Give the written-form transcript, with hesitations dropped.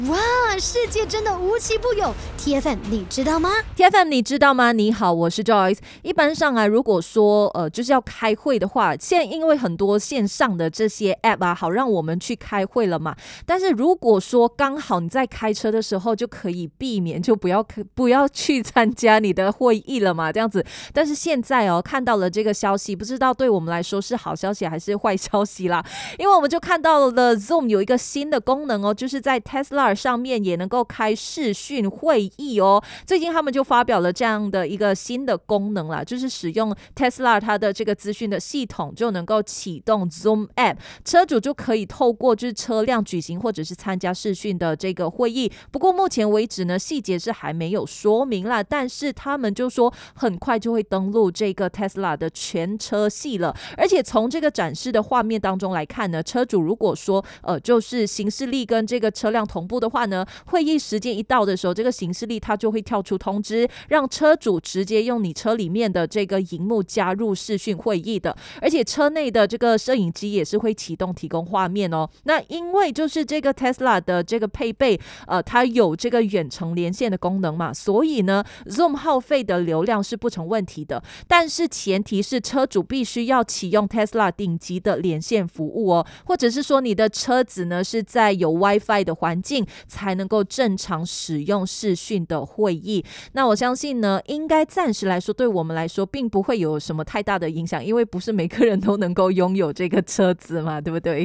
哇，世界真的无奇不有 ！TFM 你知道吗 ？TFM 你知道吗？你好，我是 Joyce。一般上啊，如果说就是要开会的话，现在因为很多线上的这些 App 啊，好让我们去开会了嘛。但是如果说刚好你在开车的时候，就可以避免，就不要去参加你的会议了嘛，这样子。但是现在看到了这个消息，不知道对我们来说是好消息还是坏消息啦？因为我们就看到了 Zoom 有一个新的功能就是在 Tesla上面也能够开视讯会议最近他们就发表了这样的一个新的功能啦，就是使用 Tesla 它的这个资讯的系统就能够启动 Zoom App， 车主就可以透过就是车辆举行或者是参加视讯的这个会议。不过目前为止呢，细节是还没有说明啦，但是他们就说很快就会登录这个 Tesla 的全车系了。而且从这个展示的画面当中来看呢，车主如果说就是行事历跟这个车辆同步的话呢，会议时间一到的时候，这个行事历它就会跳出通知，让车主直接用你车里面的这个荧幕加入视讯会议的。而且车内的这个摄影机也是会启动提供画面那因为就是这个 Tesla 的这个配备它有这个远程连线的功能嘛，所以呢 Zoom 耗费的流量是不成问题的。但是前提是车主必须要启用 Tesla 顶级的连线服务或者是说你的车子呢是在有 WiFi 的环境才能够正常使用视讯的会议。那我相信呢，应该暂时来说对我们来说并不会有什么太大的影响，因为不是每个人都能够拥有这个车子嘛，对不对？